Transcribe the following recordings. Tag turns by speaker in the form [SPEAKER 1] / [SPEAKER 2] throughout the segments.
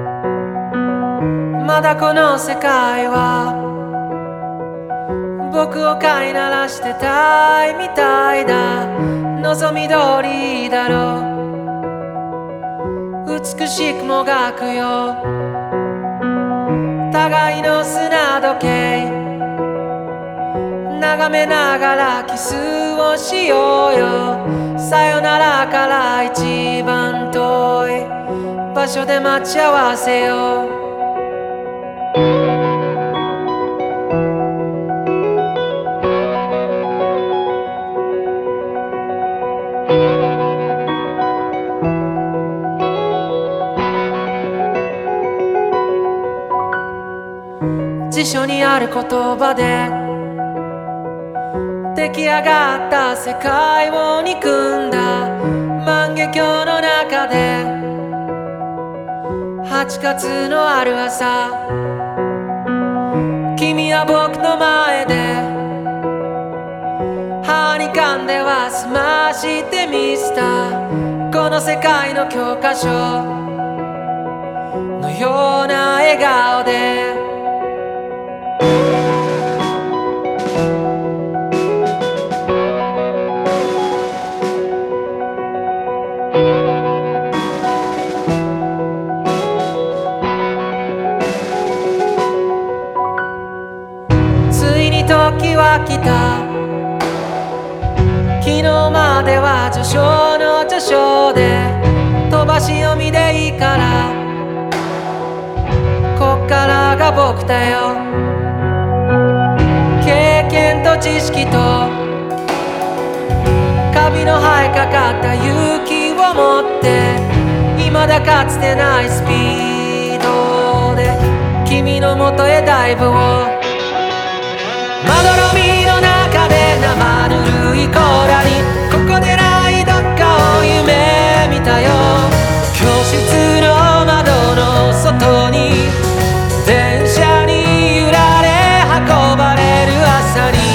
[SPEAKER 1] まだこの世界は僕を飼いならしてたいみたいだ。望み通りだろう、美しくもがくよ互いの砂時計、眺めながらキスをしようよ。さよならから一番遠い場所で待ち合わせよう。辞書にある言葉で出来上がった世界を憎んだ万華鏡の中で8月のある朝、君は僕の前で歯に噛んでは済ましてみせたこの世界の教科書のような笑顔で。ついに時は来た、昨日までは序章の序章で飛ばし読みでいいからこっからが僕だよ。経験と知識とカビの生えかかった勇気を持って未だかつてないスピードで君の元へダイブを。まどろみの中で生ぬるい甲羅にここでないどっかを夢見たよ。教室の窓の外に電車に揺られ運ばれる朝に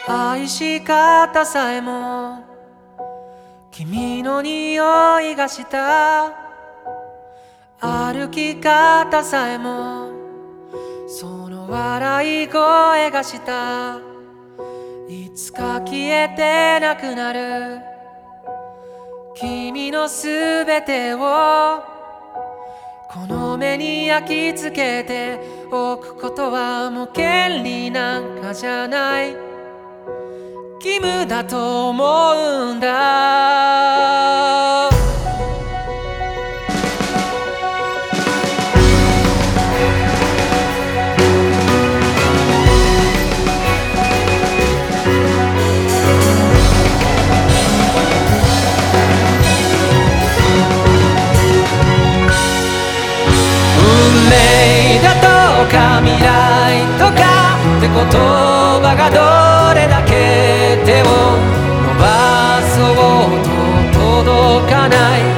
[SPEAKER 1] 愛し方さえも君の匂いがした。歩き方さえもその笑い声がした。いつか消えてなくなる君のすべてをこの目に焼き付けておくことはもう権利なんかじゃない。義務だと思うんだ。運命だとか未来とかって言葉がどれだけ手を伸ばそうと届かない。